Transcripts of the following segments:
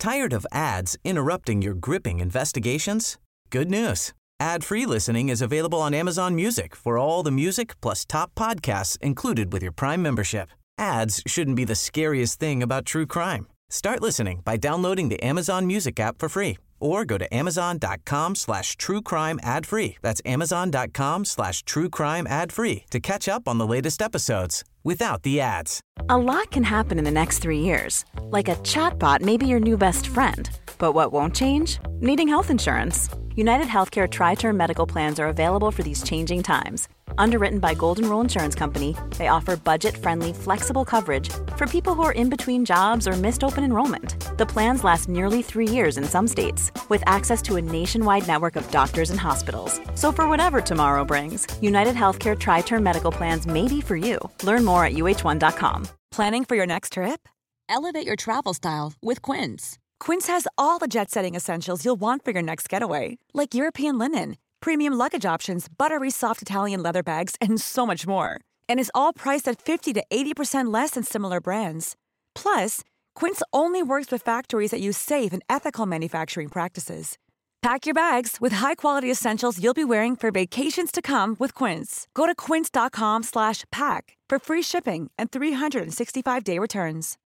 Tired of ads interrupting your gripping investigations? Good news. Ad-free listening is available on Amazon Music for all the music plus top podcasts included with your Prime membership. Ads shouldn't be the scariest thing about true crime. Start listening by downloading the Amazon Music app for free or go to amazon.com/truecrime ad-free. That's amazon.com/truecrime ad-free to catch up on the latest episodes without the ads. A lot can happen in the next 3 years. Like a chatbot may be your new best friend. But what won't change? Needing health insurance. United Healthcare Tri-Term Medical Plans are available for these changing times. Underwritten by Golden Rule Insurance Company, they offer budget-friendly, flexible coverage for people who are in between jobs or missed open enrollment. The plans last nearly 3 years in some states, with access to a nationwide network of doctors and hospitals. So for whatever tomorrow brings, United Healthcare Tri-Term Medical Plans may be for you. Learn more at uh1.com. Planning for your next trip? Elevate your travel style with Quince. Quince has all the jet-setting essentials you'll want for your next getaway, like European linen, premium luggage options, buttery soft Italian leather bags, and so much more. And is all priced at 50 to 80% less than similar brands. Plus, Quince only works with factories that use safe and ethical manufacturing practices. Pack your bags with high-quality essentials you'll be wearing for vacations to come with Quince. Go to quince.com/pack for free shipping and 365-day returns.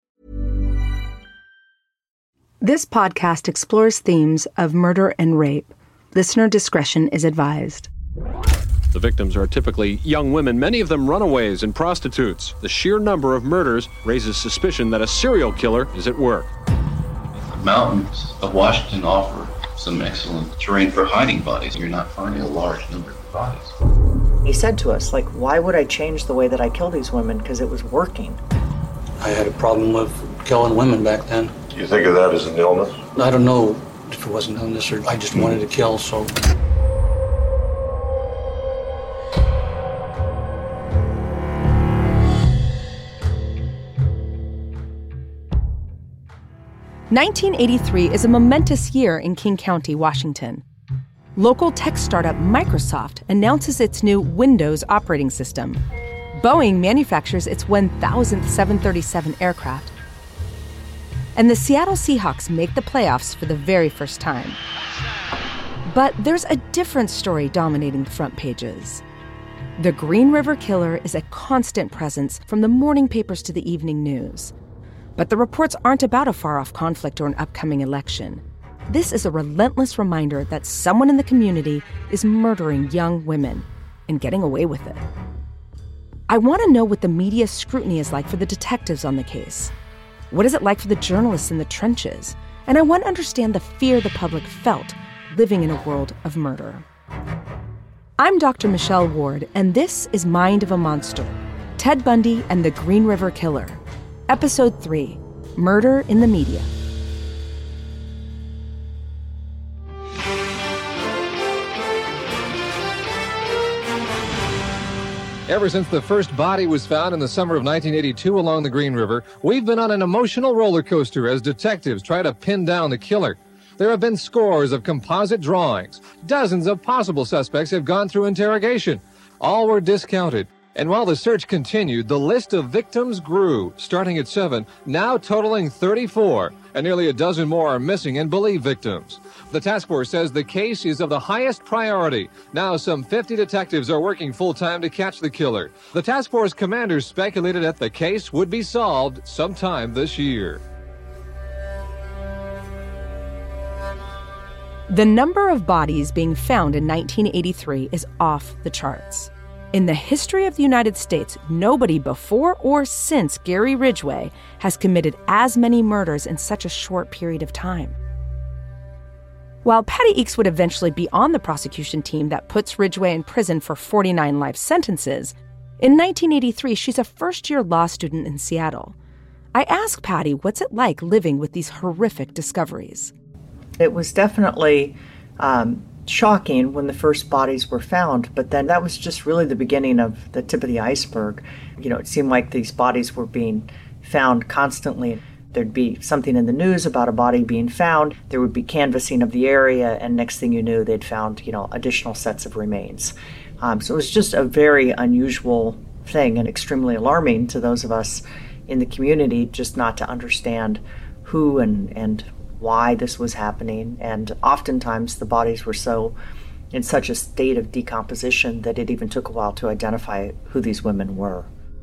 This podcast explores themes of murder and rape. Listener discretion is advised. The victims are typically young women, many of them runaways and prostitutes. The sheer number of murders raises suspicion that a serial killer is at work. The mountains of Washington offer some excellent terrain for hiding bodies. You're not finding a large number of bodies. He said to us, why would I change the way that I kill these women? Because it was working. I had a problem with killing women back then. You think of that as an illness? I don't know if it was an illness or I just wanted to kill, so. (1983) is a momentous year in King County, Washington. Local tech startup Microsoft announces its new Windows operating system. Boeing manufactures its 1,000th 737 aircraft. And the Seattle Seahawks make the playoffs for the very first time. But there's a different story dominating the front pages. The Green River Killer is a constant presence from the morning papers to the evening news. But the reports aren't about a far-off conflict or an upcoming election. This is a relentless reminder that someone in the community is murdering young women and getting away with it. I want to know what the media's scrutiny is like for the detectives on the case. What is it like for the journalists in the trenches? And I want to understand the fear the public felt living in a world of murder. I'm Dr. Michelle Ward, and this is Mind of a Monster, Ted Bundy and the Green River Killer. Episode 3, Murder in the Media. Ever since the first body was found in the summer of 1982 along the Green River, we've been on an emotional roller coaster as detectives try to pin down the killer. There have been scores of composite drawings. Dozens of possible suspects have gone through interrogation. All were discounted. And while the search continued, the list of victims grew, starting at 7, now totaling 34, and nearly a dozen more are missing and believed victims. The task force says the case is of the highest priority. Now some 50 detectives are working full-time to catch the killer. The task force commanders speculated that the case would be solved sometime this year. The number of bodies being found in 1983 is off the charts. In the history of the United States, nobody before or since Gary Ridgway has committed as many murders in such a short period of time. While Patty Eakes would eventually be on the prosecution team that puts Ridgway in prison for 49 life sentences, in 1983 she's a first-year law student in Seattle. I ask Patty what's it like living with these horrific discoveries. It was definitely shocking when the first bodies were found, but then that was just really the beginning of the tip of the iceberg. It seemed like these bodies were being found constantly. There'd be something in the news about a body being found, there would be canvassing of the area, and next thing you knew, they'd found, additional sets of remains. So it was just a very unusual thing and extremely alarming to those of us in the community just not to understand who and why this was happening, and oftentimes the bodies were in such a state of decomposition that it even took a while to identify who these women were.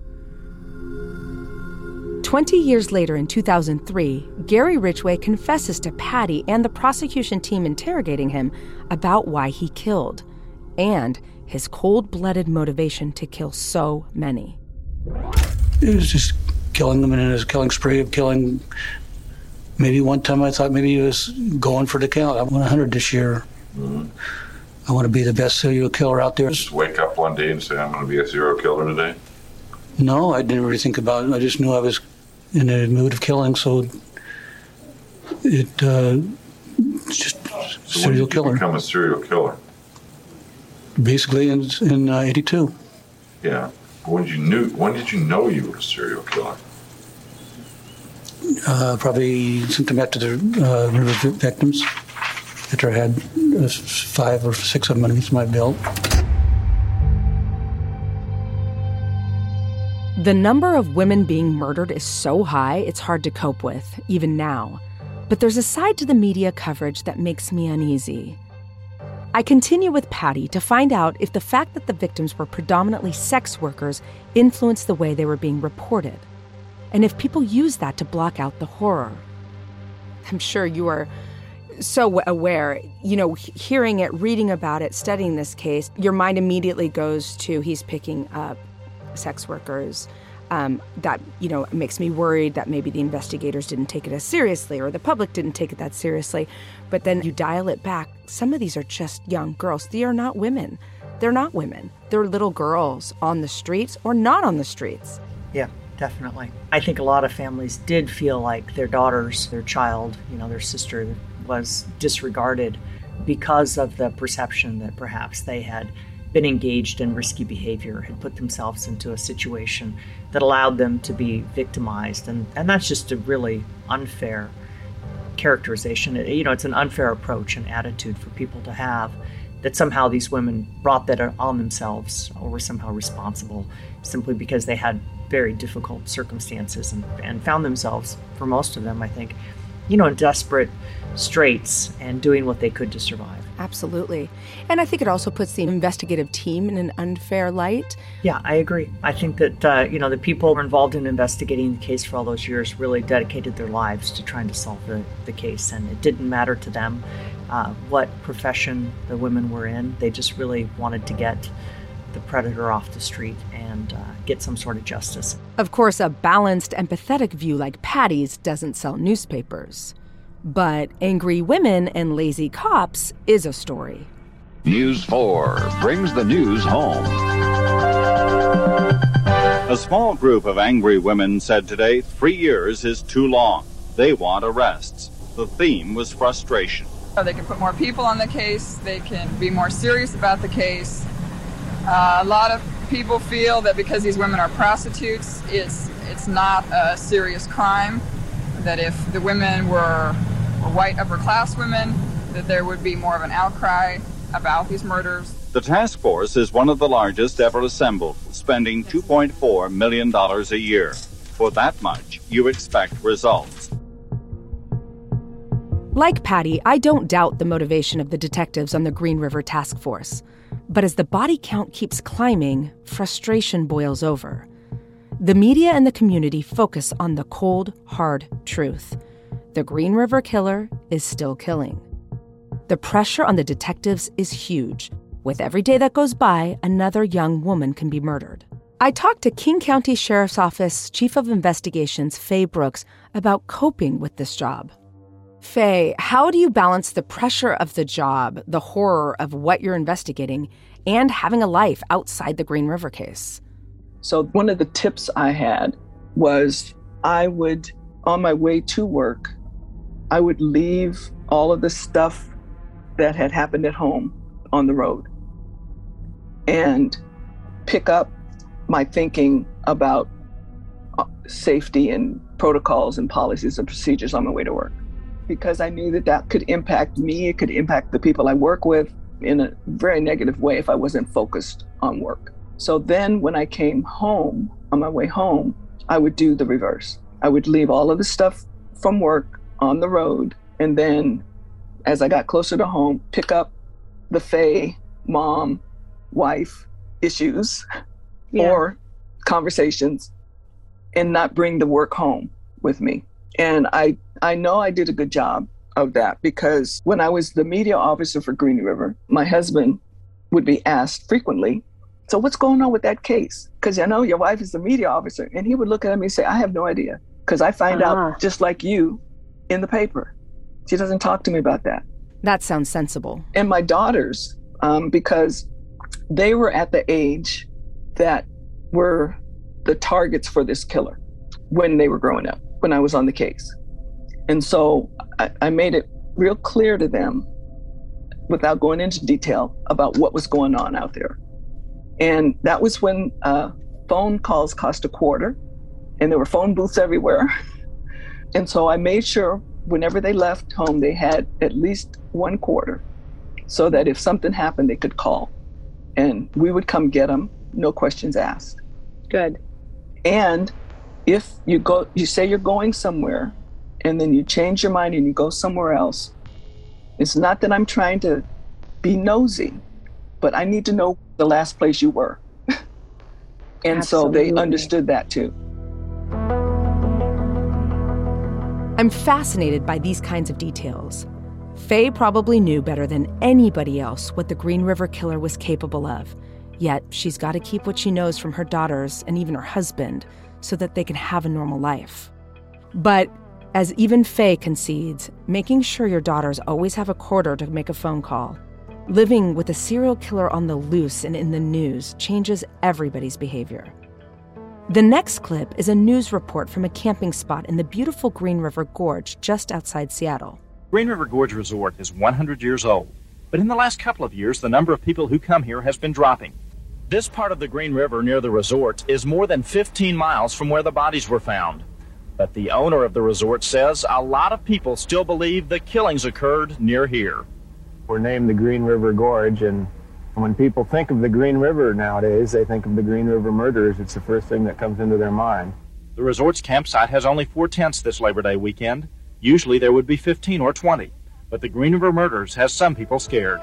20 years later, in 2003, Gary Ridgway confesses to Patty and the prosecution team interrogating him about why he killed and his cold-blooded motivation to kill so many. It was just killing them, and it was a killing spree of killing. Maybe one time I thought maybe he was going for the kill. I won 100 this year. Mm-hmm. I want to be the best serial killer out there. Just wake up one day and say, I'm going to be a serial killer today? No, I didn't really think about it. I just knew I was in a mood of killing, so it's just so serial when did killer. You become a serial killer? Basically in 82. Yeah. When did you know you were a serial killer? Probably sometime after the river victims. After I had 5 or 6 of them underneath my belt. The number of women being murdered is so high, it's hard to cope with, even now. But there's a side to the media coverage that makes me uneasy. I continue with Patty to find out if the fact that the victims were predominantly sex workers influenced the way they were being reported, and if people use that to block out the horror. I'm sure you are so aware, hearing it, reading about it, studying this case, your mind immediately goes to he's picking up sex workers. That, makes me worried that maybe the investigators didn't take it as seriously or the public didn't take it that seriously. But then you dial it back. Some of these are just young girls. They are not women. They're not women. They're little girls on the streets or not on the streets. Yeah, definitely. I think a lot of families did feel like their daughters, their child, their sister was disregarded because of the perception that perhaps they had been engaged in risky behavior, had put themselves into a situation that allowed them to be victimized. And that's just a really unfair characterization. It's an unfair approach and attitude for people to have, that somehow these women brought that on themselves or were somehow responsible simply because they had very difficult circumstances and found themselves, for most of them, I think, in desperate straits and doing what they could to survive. Absolutely. And I think it also puts the investigative team in an unfair light. Yeah, I agree. I think that, the people who were involved in investigating the case for all those years really dedicated their lives to trying to solve the case. And it didn't matter to them what profession the women were in. They just really wanted to get the predator off the street and get some sort of justice. Of course, a balanced, empathetic view like Patty's doesn't sell newspapers. But Angry Women and Lazy Cops is a story. News 4 brings the news home. A small group of angry women said today 3 years is too long. They want arrests. The theme was frustration. They can put more people on the case. They can be more serious about the case. A lot of people feel that because these women are prostitutes, it's not a serious crime. That if the women were white upper-class women, that there would be more of an outcry about these murders. The task force is one of the largest ever assembled, spending $2.4 million a year. For that much, you expect results. Like Patty, I don't doubt the motivation of the detectives on the Green River Task Force. But as the body count keeps climbing, frustration boils over. The media and the community focus on the cold, hard truth. The Green River Killer is still killing. The pressure on the detectives is huge. With every day that goes by, another young woman can be murdered. I talked to King County Sheriff's Office Chief of Investigations, Faye Brooks, about coping with this job. Faye, how do you balance the pressure of the job, the horror of what you're investigating, and having a life outside the Green River case? So one of the tips I had was I would, on my way to work, I would leave all of the stuff that had happened at home on the road and pick up my thinking about safety and protocols and policies and procedures on my way to work. Because I knew that could impact me, it could impact the people I work with in a very negative way if I wasn't focused on work. So then when I came home, on my way home, I would do the reverse. I would leave all of the stuff from work on the road And then as I got closer to home, pick up the Faye mom, wife issues or conversations and not bring the work home with me. And I know I did a good job of that, because when I was the media officer for Green River, my husband would be asked frequently, so what's going on with that case? Because I know your wife is the media officer. And he would look at me and say, I have no idea, because I find out just like you in the paper. She doesn't talk to me about that. That sounds sensible. And my daughters, because they were at the age that were the targets for this killer when they were growing up, when I was on the case. And so I made it real clear to them, without going into detail, about what was going on out there. And that was when phone calls cost $0.25, and there were phone booths everywhere. And so I made sure whenever they left home, they had at least $0.25, so that if something happened, they could call. And we would come get them, no questions asked. Good. And if you say you're going somewhere, and then you change your mind and you go somewhere else, it's not that I'm trying to be nosy, but I need to know the last place you were. And Absolutely. So they understood that too. I'm fascinated by these kinds of details. Faye probably knew better than anybody else what the Green River Killer was capable of. Yet she's got to keep what she knows from her daughters and even her husband so that they can have a normal life. But as even Faye concedes, making sure your daughters always have $0.25 to make a phone call, living with a serial killer on the loose and in the news changes everybody's behavior. The next clip is a news report from a camping spot in the beautiful Green River Gorge just outside Seattle. Green River Gorge Resort is 100 years old, but in the last couple of years, the number of people who come here has been dropping. This part of the Green River near the resort is more than 15 miles from where the bodies were found. But the owner of the resort says a lot of people still believe the killings occurred near here. We're named the Green River Gorge, and when people think of the Green River nowadays, they think of the Green River murders. It's the first thing that comes into their mind. The resort's campsite has only 4 tents this Labor Day weekend. Usually there would be 15 or 20, but the Green River murders has some people scared.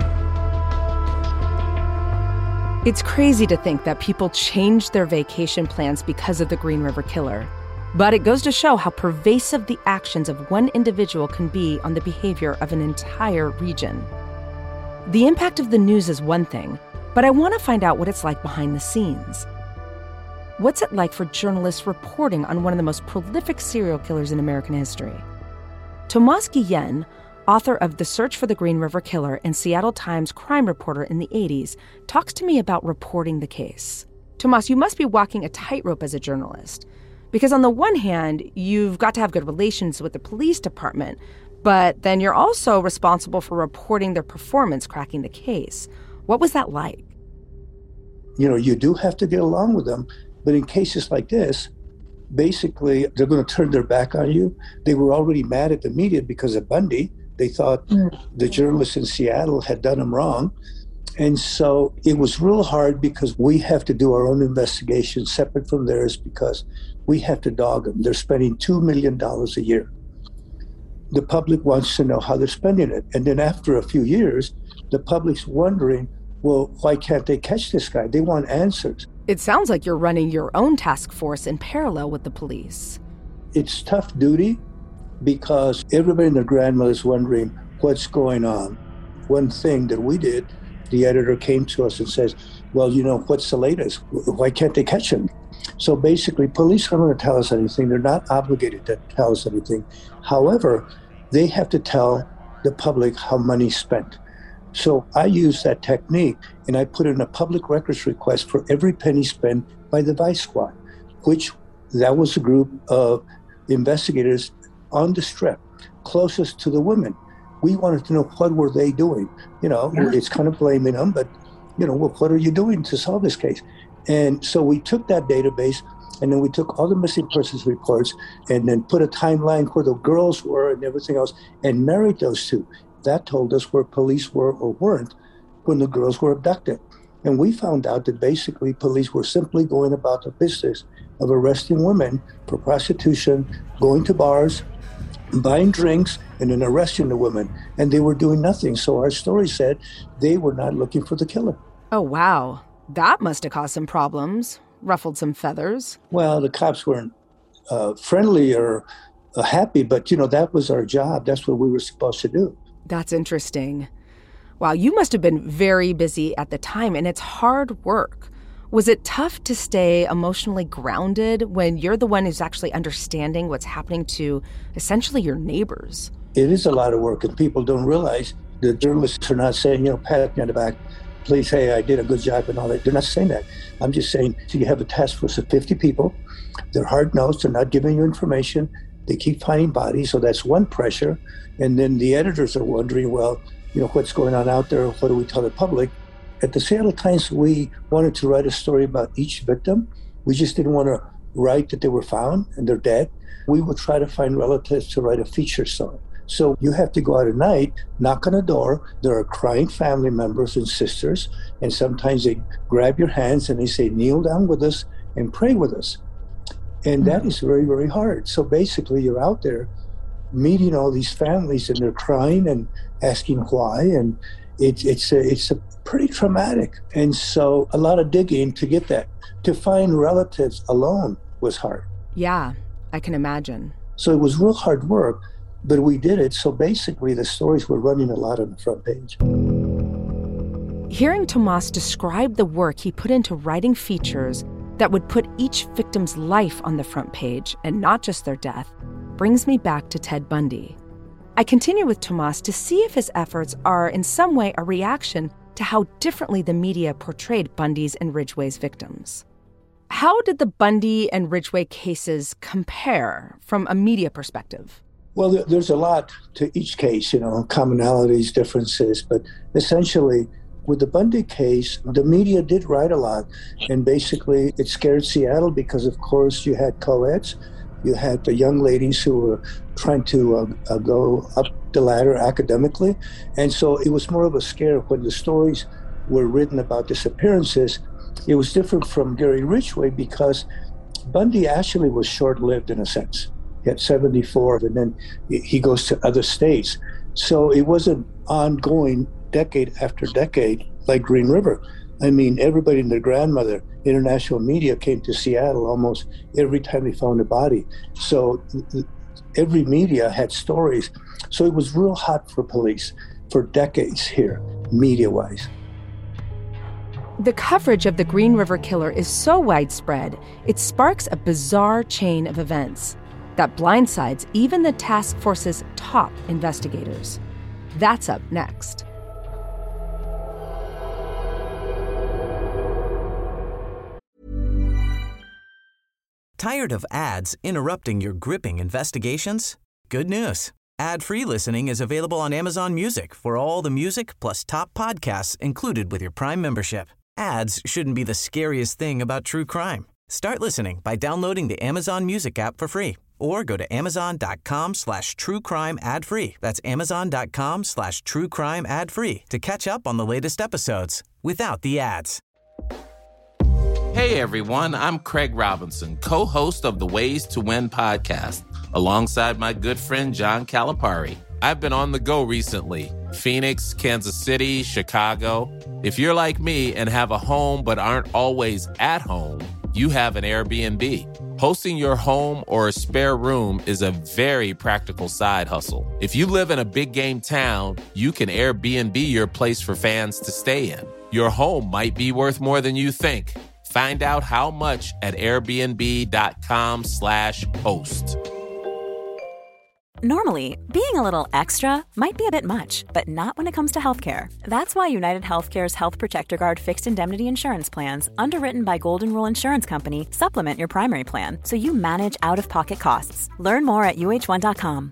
It's crazy to think that people changed their vacation plans because of the Green River Killer. But it goes to show how pervasive the actions of one individual can be on the behavior of an entire region. The impact of the news is one thing, but I want to find out what it's like behind the scenes. What's it like for journalists reporting on one of the most prolific serial killers in American history? Tomas Guillen, author of The Search for the Green River Killer and Seattle Times crime reporter in the 80s, talks to me about reporting the case. Tomas, you must be walking a tightrope as a journalist. Because on the one hand, you've got to have good relations with the police department, but then you're also responsible for reporting their performance cracking the case. What was that like? You do have to get along with them, but in cases like this, basically, they're going to turn their back on you. They were already mad at the media because of Bundy. They thought the journalists in Seattle had done them wrong. And so it was real hard because we have to do our own investigation separate from theirs because we have to dog them. They're spending $2 million a year. The public wants to know how they're spending it. And then after a few years, the public's wondering, well, why can't they catch this guy? They want answers. It sounds like you're running your own task force in parallel with the police. It's tough duty because everybody and their grandmother's wondering what's going on. One thing that we did, the editor came to us and says, well, what's the latest? Why can't they catch him? So basically, police aren't going to tell us anything. They're not obligated to tell us anything. However, they have to tell the public how money's spent. So I use that technique, and I put in a public records request for every penny spent by the Vice Squad, which that was a group of investigators on the Strip, closest to the women. We wanted to know what were they doing. It's kind of blaming them, but, what are you doing to solve this case? And so we took that database, and then we took all the missing persons reports and then put a timeline where the girls were and everything else and married those two. That told us where police were or weren't when the girls were abducted. And we found out that basically police were simply going about the business of arresting women for prostitution, going to bars, buying drinks, and then arresting the women, and they were doing nothing. So our story said they were not looking for the killer. Oh, wow. That must have caused some problems, ruffled some feathers. Well, the cops weren't friendly or happy, but, that was our job. That's what we were supposed to do. That's interesting. Wow, you must have been very busy at the time, and it's hard work. Was it tough to stay emotionally grounded when you're the one who's actually understanding what's happening to essentially your neighbors? It is a lot of work, and people don't realize the journalists are not saying, pat me on the back, please, hey, I did a good job and all that. They're not saying that. I'm just saying, so you have a task force of 50 people. They're hard-nosed. They're not giving you information. They keep finding bodies, so that's one pressure. And then the editors are wondering, well, what's going on out there? What do we tell the public? At the Seattle Times, we wanted to write a story about each victim. We just didn't want to write that they were found and they're dead. We would try to find relatives to write a feature story. So you have to go out at night, knock on a door. There are crying family members and sisters, and sometimes they grab your hands and they say, kneel down with us and pray with us. And that is very, very hard. So basically, you're out there meeting all these families, and they're crying and asking why, and it's a pretty traumatic. And so a lot of digging to get that. To find relatives alone was hard. Yeah, I can imagine. So it was real hard work, but we did it. So basically, the stories were running a lot on the front page. Hearing Tomas describe the work he put into writing features that would put each victim's life on the front page and not just their death brings me back to Ted Bundy. I continue with Tomas to see if his efforts are in some way a reaction to how differently the media portrayed Bundy's and Ridgway's victims. How did the Bundy and Ridgway cases compare from a media perspective? Well, there's a lot to each case, commonalities, differences, but essentially, with the Bundy case, the media did write a lot, and basically it scared Seattle because, of course, you had co-eds, you had the young ladies who were trying to go up the ladder academically, and so it was more of a scare. When the stories were written about disappearances, it was different from Gary Ridgway because Bundy actually was short-lived in a sense. He had 74, and then he goes to other states. So it wasn't ongoing decade after decade like Green River. I mean, everybody and their grandmother, international media came to Seattle almost every time they found a body. So every media had stories. So it was real hot for police for decades here, media-wise. The coverage of the Green River Killer is so widespread, it sparks a bizarre chain of events that blindsides even the task force's top investigators. That's up next. Tired of ads interrupting your gripping investigations? Good news. Ad-free listening is available on Amazon Music for all the music plus top podcasts included with your Prime membership. Ads shouldn't be the scariest thing about true crime. Start listening by downloading the Amazon Music app for free or go to amazon.com/truecrime ad-free. That's amazon.com/truecrime ad-free to catch up on the latest episodes without the ads. Hey everyone, I'm Craig Robinson, co-host of the Ways to Win podcast, alongside my good friend John Calipari. I've been on the go recently. Phoenix, Kansas City, Chicago. If you're like me and have a home but aren't always at home, you have an Airbnb. Hosting your home or a spare room is a very practical side hustle. If you live in a big game town, you can Airbnb your place for fans to stay in. Your home might be worth more than you think. Find out how much at airbnb.com/host. Normally, being a little extra might be a bit much, but not when it comes to healthcare. That's why United Healthcare's Health Protector Guard fixed indemnity insurance plans, underwritten by Golden Rule Insurance Company, supplement your primary plan so you manage out-of-pocket costs. Learn more at UH1.com.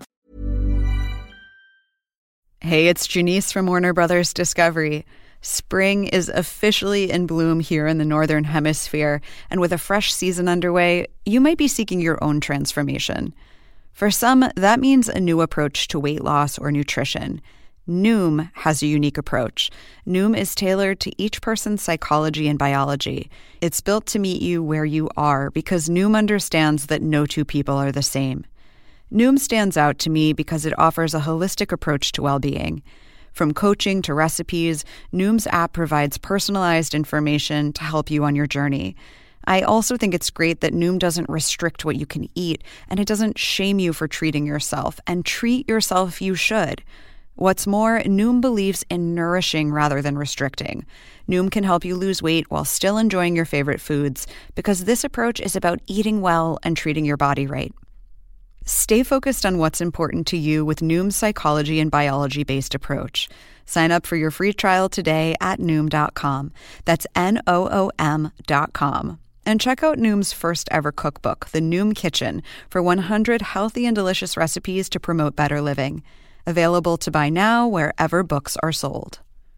Hey, it's Janice from Warner Brothers Discovery. Spring is officially in bloom here in the Northern Hemisphere, and with a fresh season underway, you might be seeking your own transformation. For some, that means a new approach to weight loss or nutrition. Noom has a unique approach. Noom is tailored to each person's psychology and biology. It's built to meet you where you are because Noom understands that no two people are the same. Noom stands out to me because it offers a holistic approach to well-being. From coaching to recipes, Noom's app provides personalized information to help you on your journey. I also think it's great that Noom doesn't restrict what you can eat, and it doesn't shame you for treating yourself, and treat yourself you should. What's more, Noom believes in nourishing rather than restricting. Noom can help you lose weight while still enjoying your favorite foods, because this approach is about eating well and treating your body right. Stay focused on what's important to you with Noom's psychology and biology-based approach. Sign up for your free trial today at Noom.com. That's Noom.com. And check out Noom's first ever cookbook, The Noom Kitchen, for 100 healthy and delicious recipes to promote better living. Available to buy now wherever books are sold.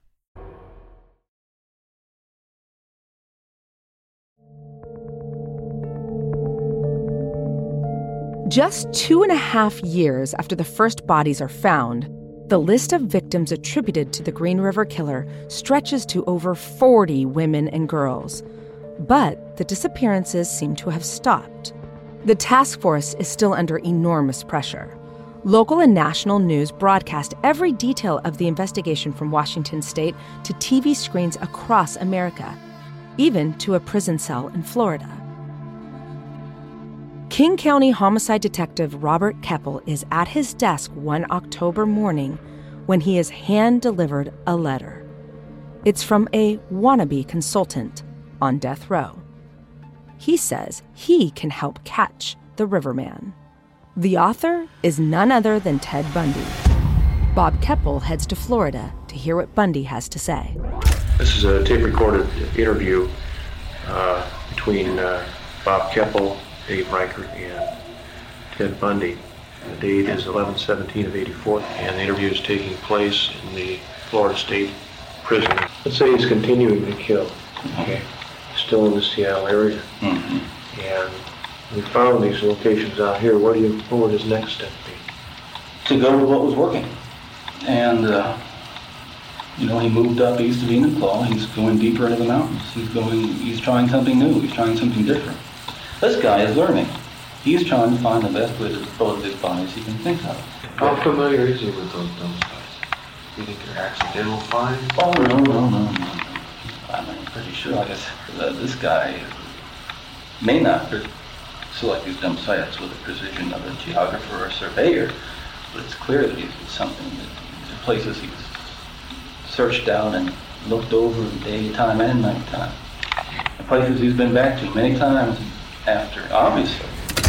Just 2.5 years after the first bodies are found, the list of victims attributed to the Green River Killer stretches to over 40 women and girls. But the disappearances seem to have stopped. The task force is still under enormous pressure. Local and national news broadcast every detail of the investigation from Washington state to TV screens across America, even to a prison cell in Florida. King County homicide detective Robert Keppel is at his desk one October morning when he is hand-delivered a letter. It's from a wannabe consultant on death row. He says he can help catch the Riverman. The author is none other than Ted Bundy. Bob Keppel heads to Florida to hear what Bundy has to say. This is a tape-recorded interview between Bob Keppel, Dave Reichert, and Ted Bundy. The date is 11/17/84, and the interview is taking place in the Florida State Prison. Let's say he's continuing to kill. Okay. Still in the Seattle area. Mm-hmm. And we found these locations out here. What would his next step be? To go with what was working. And, he moved up east of Enumclaw. He's going deeper into the mountains. He's trying something new. He's trying something different. This guy is learning. He's trying to find the best way to dispose of his bodies he can think of. How familiar is he with those guys? Do you think they're accidental finds? Oh, no. I'm pretty sure, I guess, that this guy may not select his dump sites with the precision of a geographer or a surveyor, but it's clear that he's something that the places he's searched out and looked over daytime and nighttime. The places he's been back to many times after, obviously.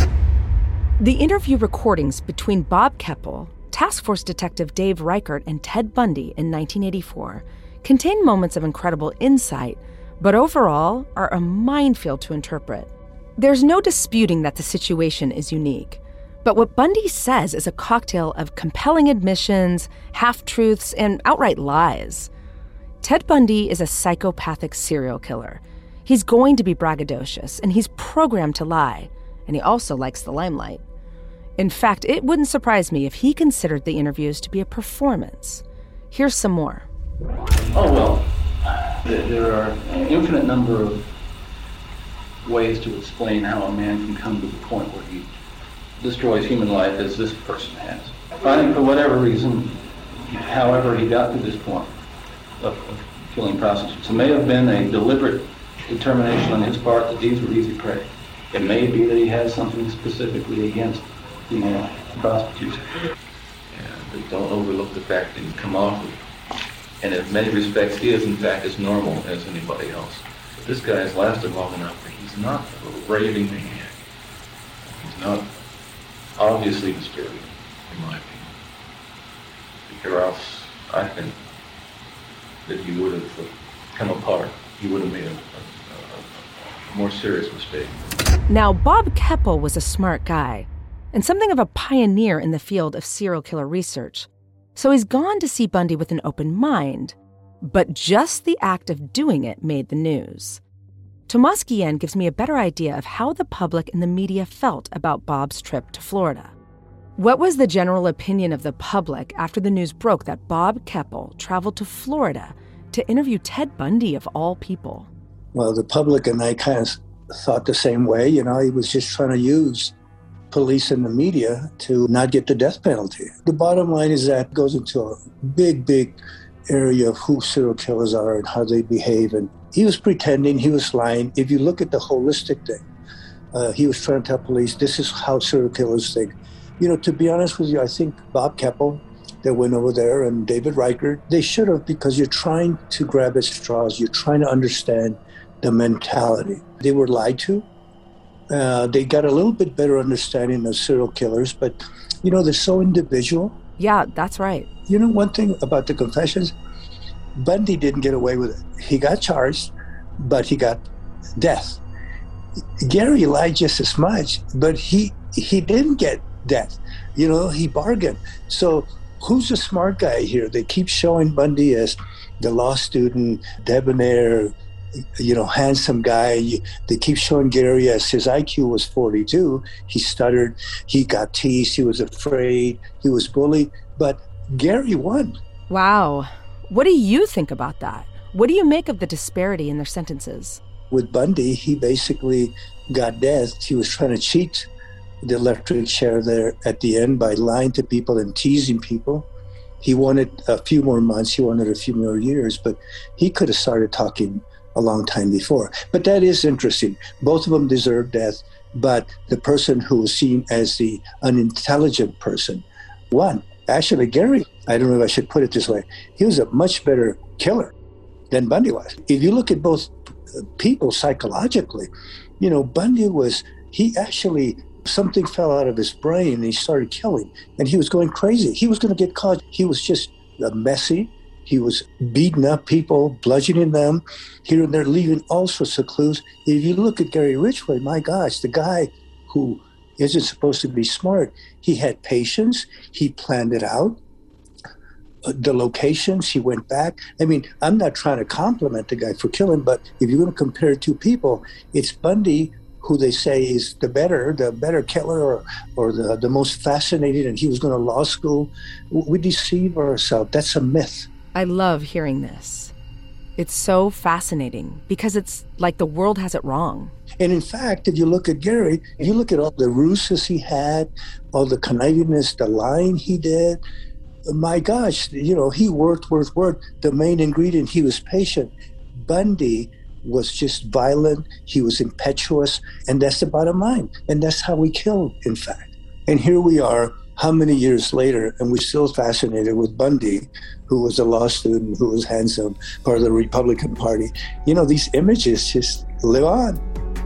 The interview recordings between Bob Keppel, Task Force Detective Dave Reichert, and Ted Bundy in 1984 contain moments of incredible insight, but overall are a minefield to interpret. There's no disputing that the situation is unique, but what Bundy says is a cocktail of compelling admissions, half-truths, and outright lies. Ted Bundy is a psychopathic serial killer. He's going to be braggadocious, and he's programmed to lie, and he also likes the limelight. In fact, it wouldn't surprise me if he considered the interviews to be a performance. Here's some more. Oh, well, there are an infinite number of ways to explain how a man can come to the point where he destroys human life as this person has. I think for whatever reason, however he got to this point of killing prostitutes, it may have been a deliberate determination on his part that these were easy prey. It may be that he has something specifically against female prostitutes. But don't overlook the fact that he come off with, and in many respects he is in fact as normal as anybody else. But this guy has lasted long enough that he's not a raving maniac. He's not obviously disturbing, in my opinion. Or else I think that he would have come apart. He would have made a more serious mistake. Now, Bob Keppel was a smart guy and something of a pioneer in the field of serial killer research. So he's gone to see Bundy with an open mind, but just the act of doing it made the news. Tomas Guillen gives me a better idea of how the public and the media felt about Bob's trip to Florida. What was the general opinion of the public after the news broke that Bob Keppel traveled to Florida to interview Ted Bundy of all people? Well, the public and I kind of thought the same way. He was just trying to use police and the media to not get the death penalty. The bottom line is that it goes into a big area of who serial killers are and how they behave. And he was pretending, he was lying. If you look at the holistic thing, he was trying to tell police, this is how serial killers think. You know, to be honest with you, I think Bob Keppel, that went over there, and David Reichert, they should have, because you're trying to grab at straws. You're trying to understand the mentality. They were lied to. They got a little bit better understanding of serial killers, but, you know, they're so individual. Yeah, that's right. You know, one thing about the confessions, Bundy didn't get away with it. He got charged, but he got death. Gary lied just as much, but he didn't get death. You know, he bargained. So who's the smart guy here? They keep showing Bundy as the law student, debonair, you know, handsome guy. They keep showing Gary as his IQ was 42. He stuttered. He got teased. He was afraid. He was bullied. But Gary won. Wow. What do you think about that? What do you make of the disparity in their sentences? With Bundy, he basically got death. He was trying to cheat the electric chair there at the end by lying to people and teasing people. He wanted a few more months. He wanted a few more years, but he could have started talking a long time before. But that is interesting. Both of them deserve death, but the person who was seen as the unintelligent person won. Actually, Gary, I don't know if I should put it this way, he was a much better killer than Bundy was. If you look at both people psychologically, you know, Bundy something fell out of his brain and he started killing, and he was going crazy. He was going to get caught. He was just messy. He was beating up people, bludgeoning them here and there, leaving all sorts of clues. If you look at Gary Ridgway, my gosh, the guy who isn't supposed to be smart, he had patience. He planned it out. The locations, he went back. I mean, I'm not trying to compliment the guy for killing, but if you're going to compare two people, it's Bundy, who they say is the better killer or the most fascinating, and he was going to law school. We deceive ourselves. That's a myth. I love hearing this. It's so fascinating because it's like the world has it wrong. And in fact, if you look at Gary, if you look at all the ruses he had, all the connivingness, the lying he did, my gosh, you know, he worked. The main ingredient, he was patient. Bundy was just violent. He was impetuous. And that's the bottom line. And that's how we killed, in fact. And here we are, how many years later, and we're still fascinated with Bundy, who was a law student, who was handsome, part of the Republican Party. You know, these images just live on.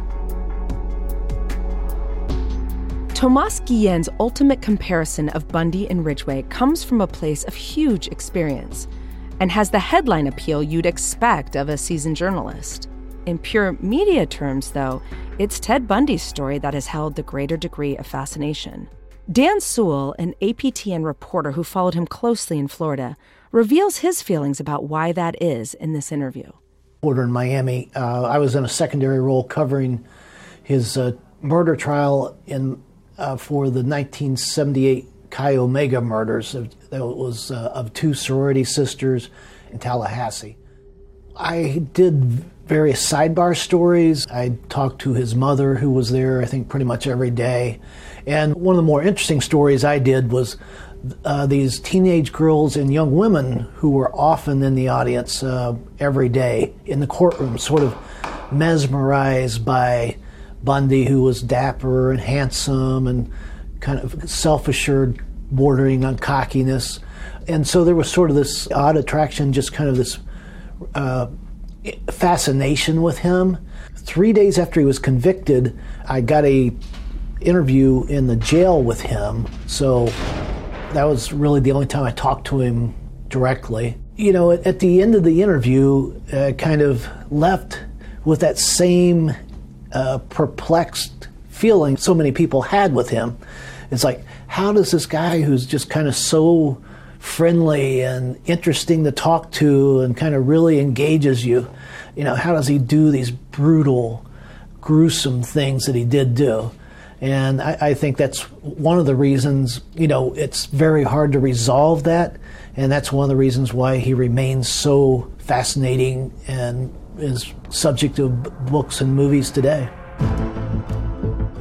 Tomas Guillen's ultimate comparison of Bundy and Ridgway comes from a place of huge experience and has the headline appeal you'd expect of a seasoned journalist. In pure media terms, though, it's Ted Bundy's story that has held the greater degree of fascination. Dan Sewell, an APTN reporter who followed him closely in Florida, reveals his feelings about why that is in this interview. Reporter in Miami, I was in a secondary role covering his murder trial for the 1978 Chi Omega murders. That was of two sorority sisters in Tallahassee. I did various sidebar stories. I talked to his mother, who was there, I think, pretty much every day. And one of the more interesting stories I did was these teenage girls and young women who were often in the audience every day in the courtroom, sort of mesmerized by Bundy, who was dapper and handsome and kind of self-assured, bordering on cockiness. And so there was sort of this odd attraction, just kind of this fascination with him. 3 days after he was convicted, I got a interview in the jail with him. So that was really the only time I talked to him directly. You know, at the end of the interview, kind of left with that same perplexed feeling so many people had with him. It's like, how does this guy who's just kind of so friendly and interesting to talk to and kind of really engages you, you know, how does he do these brutal, gruesome things that he did do? And I think that's one of the reasons, you know, it's very hard to resolve that. And that's one of the reasons why he remains so fascinating and is subject to books and movies today.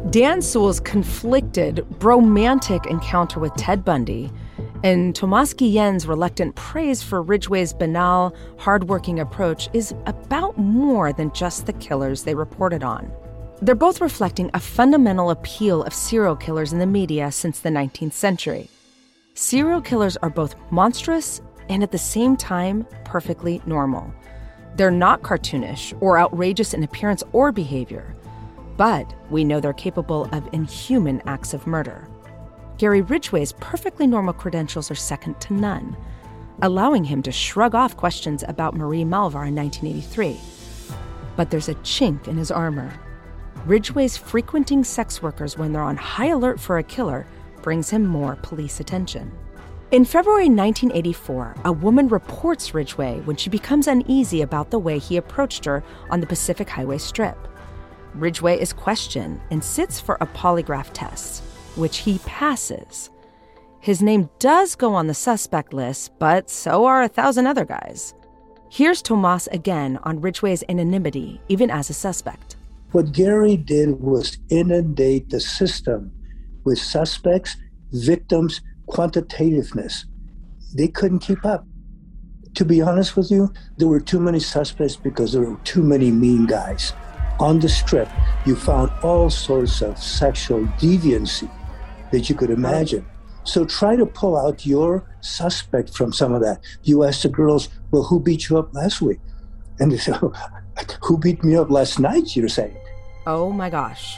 Dan Sewell's conflicted, bromantic encounter with Ted Bundy and Tomas Guillen's reluctant praise for Ridgway's banal, hardworking approach is about more than just the killers they reported on. They're both reflecting a fundamental appeal of serial killers in the media since the 19th century. Serial killers are both monstrous and at the same time perfectly normal. They're not cartoonish or outrageous in appearance or behavior, but we know they're capable of inhuman acts of murder. Gary Ridgway's perfectly normal credentials are second to none, allowing him to shrug off questions about Marie Malvar in 1983. But there's a chink in his armor. Ridgway's frequenting sex workers when they're on high alert for a killer brings him more police attention. In February 1984, a woman reports Ridgway when she becomes uneasy about the way he approached her on the Pacific Highway Strip. Ridgway is questioned and sits for a polygraph test, which he passes. His name does go on the suspect list, but so are 1,000 other guys. Here's Tomas again on Ridgway's anonymity, even as a suspect. What Gary did was inundate the system with suspects, victims, quantitativeness. They couldn't keep up. To be honest with you, there were too many suspects because there were too many mean guys. On the Strip, you found all sorts of sexual deviancy that you could imagine. So try to pull out your suspect from some of that. You ask the girls, well, who beat you up last week? And they say, who beat me up last night, you're saying? Oh my gosh.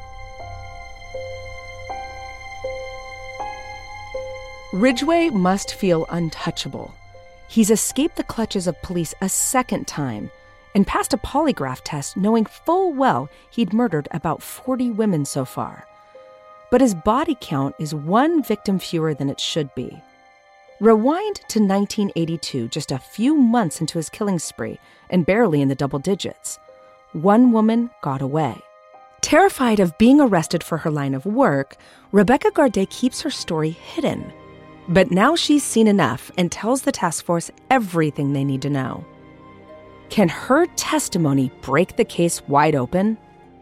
Ridgway must feel untouchable. He's escaped the clutches of police a second time and passed a polygraph test knowing full well he'd murdered about 40 women so far. But his body count is one victim fewer than it should be. Rewind to 1982, just a few months into his killing spree and barely in the double digits. One woman got away. Terrified of being arrested for her line of work, Rebecca Gardet keeps her story hidden. But now she's seen enough and tells the task force everything they need to know. Can her testimony break the case wide open?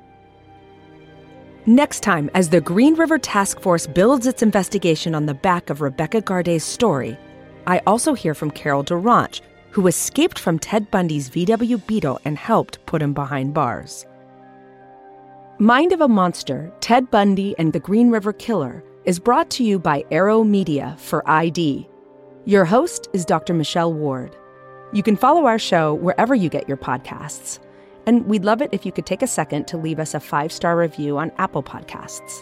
Next time, as the Green River Task Force builds its investigation on the back of Rebecca Gardet's story, I also hear from Carol Durant, who escaped from Ted Bundy's VW Beetle and helped put him behind bars. Mind of a Monster, Ted Bundy and the Green River Killer is brought to you by Arrow Media for ID. Your host is Dr. Michelle Ward. You can follow our show wherever you get your podcasts. And we'd love it if you could take a second to leave us a 5-star review on Apple Podcasts.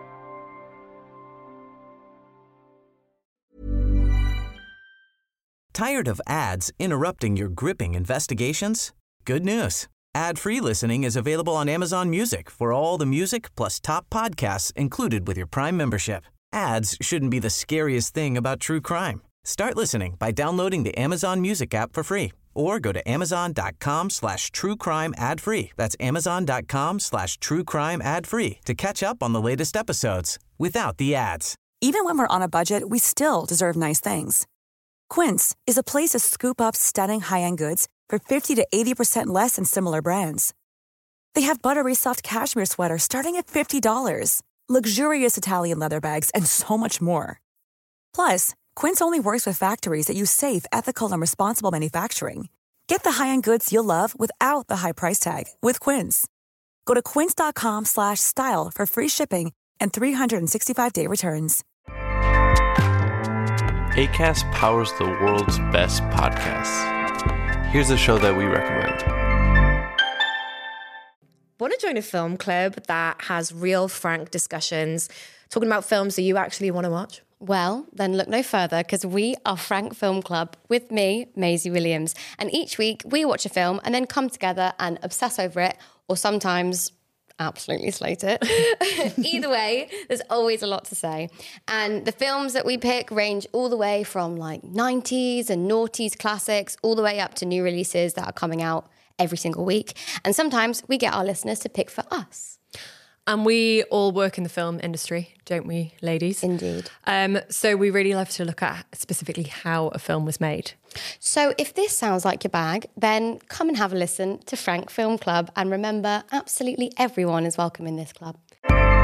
Tired of ads interrupting your gripping investigations? Good news. Ad-free listening is available on Amazon Music for all the music plus top podcasts included with your Prime membership. Ads shouldn't be the scariest thing about true crime. Start listening by downloading the Amazon Music app for free or go to amazon.com/truecrime ad-free. That's amazon.com/truecrime ad-free to catch up on the latest episodes without the ads. Even when we're on a budget, we still deserve nice things. Quince is a place to scoop up stunning high-end goods for 50 to 80% less than similar brands. They have buttery soft cashmere sweaters starting at $50, luxurious Italian leather bags, and so much more. Plus, Quince only works with factories that use safe, ethical, and responsible manufacturing. Get the high-end goods you'll love without the high price tag with Quince. Go to quince.com/style for free shipping and 365-day returns. Acast powers the world's best podcasts. Here's a show that we recommend. Want to join a film club that has real, frank discussions, talking about films that you actually want to watch? Well, then look no further, because we are Frank Film Club with me, Maisie Williams. And each week we watch a film and then come together and obsess over it, or sometimes absolutely slate it. Either way, there's always a lot to say. And the films that we pick range all the way from like 90s and noughties classics, all the way up to new releases that are coming out every single week. And sometimes we get our listeners to pick for us. And we all work in the film industry, don't we, ladies? Indeed. So we really love to look at specifically how a film was made. So if this sounds like your bag, then come and have a listen to Frank Film Club. And remember, absolutely everyone is welcome in this club.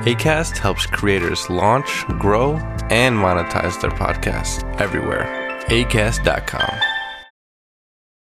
Acast helps creators launch, grow, and monetize their podcasts everywhere. Acast.com.